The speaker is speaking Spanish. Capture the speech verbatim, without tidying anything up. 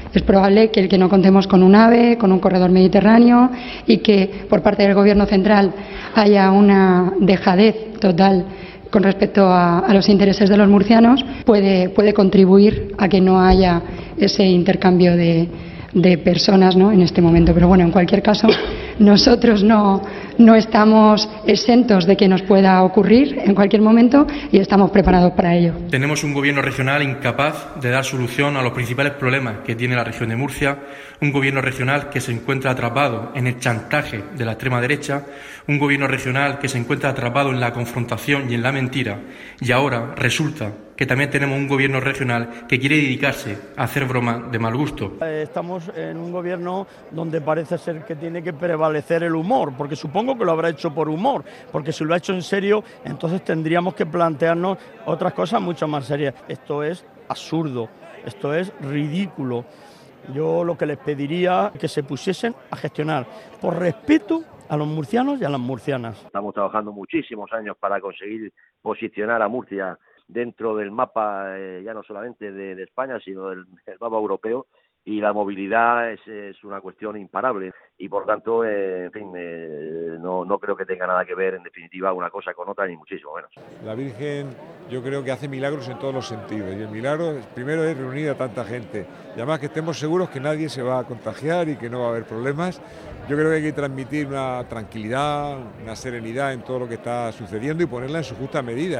Es probable que, que no contemos con un AVE, con un corredor mediterráneo y que por parte del Gobierno central haya una dejadez total con respecto a, a los intereses de los murcianos, puede, puede contribuir a que no haya ese intercambio de, de personas, ¿no?, en este momento. Pero bueno, en cualquier caso, nosotros no, no estamos exentos de que nos pueda ocurrir en cualquier momento y estamos preparados para ello. Tenemos un gobierno regional incapaz de dar solución a los principales problemas que tiene la región de Murcia, un gobierno regional que se encuentra atrapado en el chantaje de la extrema derecha, un gobierno regional que se encuentra atrapado en la confrontación y en la mentira, y ahora resulta que también tenemos un gobierno regional que quiere dedicarse a hacer bromas de mal gusto. Estamos en un gobierno donde parece ser que tiene que prevalecer el humor, porque supongo que lo habrá hecho por humor, porque si lo ha hecho en serio, entonces tendríamos que plantearnos otras cosas mucho más serias. Esto es absurdo, esto es ridículo. Yo lo que les pediría es que se pusiesen a gestionar por respeto a los murcianos y a las murcianas. Estamos trabajando muchísimos años para conseguir posicionar a Murcia dentro del mapa, eh, ya no solamente de, de España, sino del, del mapa europeo, y la movilidad es, es una cuestión imparable y por tanto, eh, en fin, eh, no, no creo que tenga nada que ver en definitiva una cosa con otra, ni muchísimo menos. La Virgen yo creo que hace milagros en todos los sentidos y el milagro primero es reunir a tanta gente y además que estemos seguros que nadie se va a contagiar y que no va a haber problemas. Yo creo que hay que transmitir una tranquilidad, una serenidad en todo lo que está sucediendo y ponerla en su justa medida.